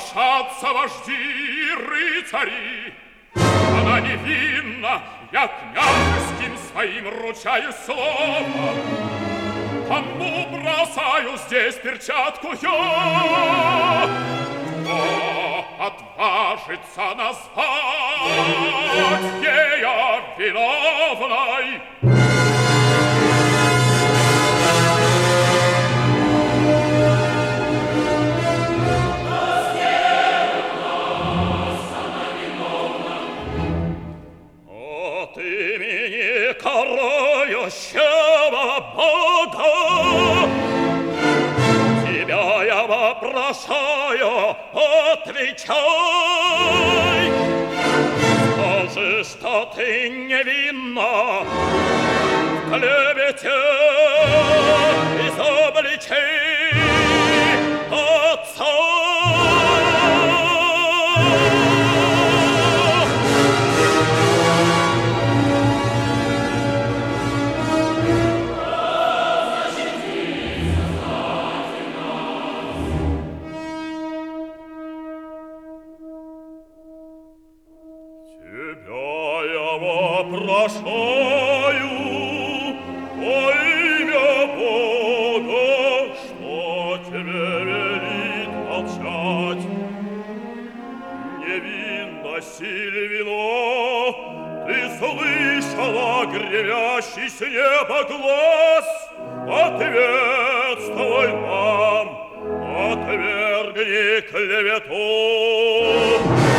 страшатся вожди и рыцари. Она невинна, я княжеским своим ручаюсь словом. Кому бросаю здесь перчатку я? Кто отважится назвать ея виновной? От имени карающего Бога тебя я вопрошаю, отвечай. Скажи, что ты невинна в клевете изобличи отца. Вопрошаю во имя Бога, что тебе велит молчать. Невинность или вино, ты слышала гремящий с неба глаз. Ответствуй нам, отвергни клевету.